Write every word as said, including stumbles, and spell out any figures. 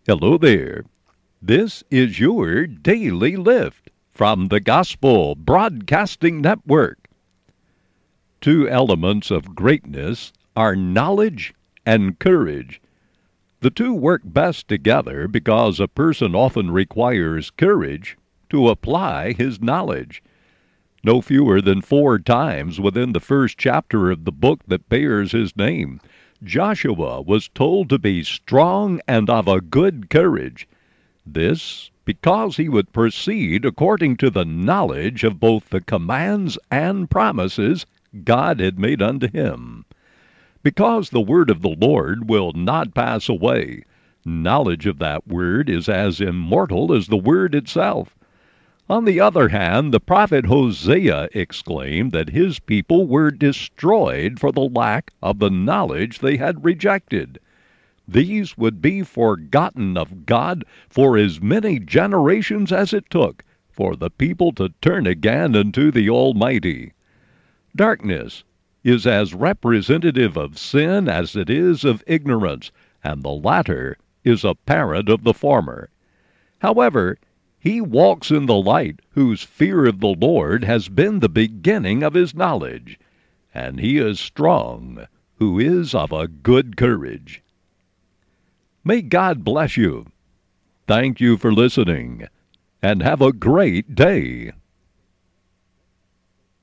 Hello there. This is your Daily Lift from the Gospel Broadcasting Network. Two elements of greatness are knowledge and courage. The two work best together because a person often requires courage to apply his knowledge. No fewer than four times within the first chapter of the book that bears his name, Joshua was told to be strong and of a good courage. This because he would proceed according to the knowledge of both the commands and promises God had made unto him. Because the word of the Lord will not pass away, knowledge of that word is as immortal as the word itself. On the other hand, the prophet Hosea exclaimed that his people were destroyed for the lack of the knowledge they had rejected. These would be forgotten of God for as many generations as it took for the people to turn again unto the Almighty. Darkness is as representative of sin as it is of ignorance, and the latter is a parent of the former. However, he walks in the light whose fear of the Lord has been the beginning of his knowledge, and he is strong who is of a good courage. May God bless you. Thank you for listening, and have a great day.